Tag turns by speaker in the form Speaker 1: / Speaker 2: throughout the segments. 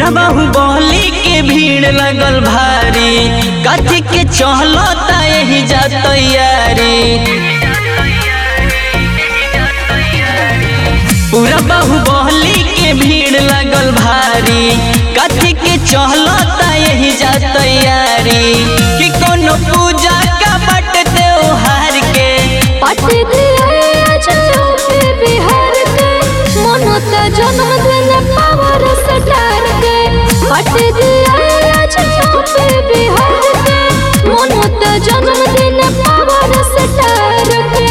Speaker 1: बाहुबली के भीड़ लगल भारी, कथी के चहलता यही जा तैयारी। पूरा बाहुबली के भीड़ लगल भारी, कथी के चहलता यही जा तैयारी। कि कोनो पूजा का बट त्योहार के
Speaker 2: पट बिहार के मनोता जन्मदिन पावर स्टार के पट बिहार के मनोता जन्मदिन पावर स्टार के।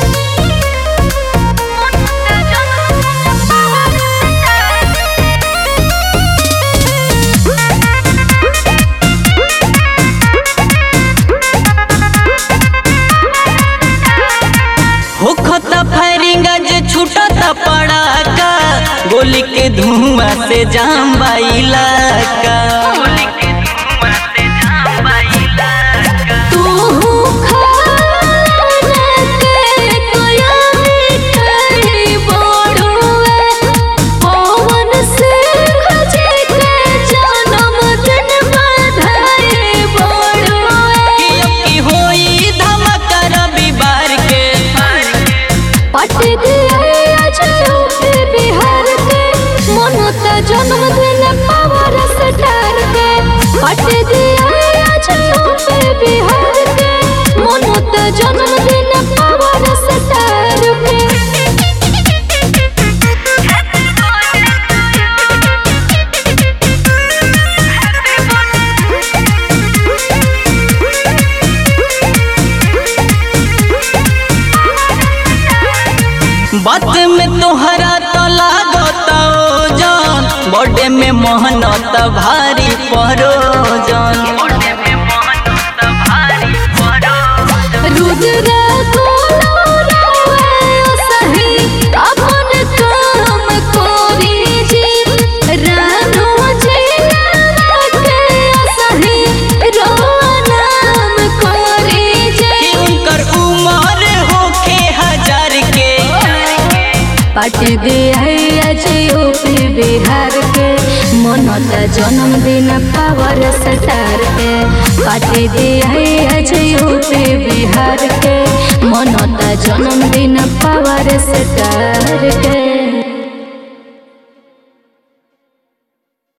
Speaker 1: होखता फायरिंग जे छूटता पड़ाका, गोली के धुआं से जाम इलाका।
Speaker 2: जन्मदिन पावर स्टार के पट बिहार के मनोता जन्मदिन पावर स्टार के।
Speaker 1: बात में तोहरा तो लागता ओजन, बर्थडे में मोहनत भारी परोजन।
Speaker 2: रुद्रा सही अपन काम कोरी जी, रानो के सही रो नाम कोरी जी।
Speaker 1: उनकर उम्र होखे 1000 के
Speaker 2: पट बिहार के मनोता जन्मदिन पावर स्टार के पट बिहार के मनोता जन्मदिन पावर स्टार के।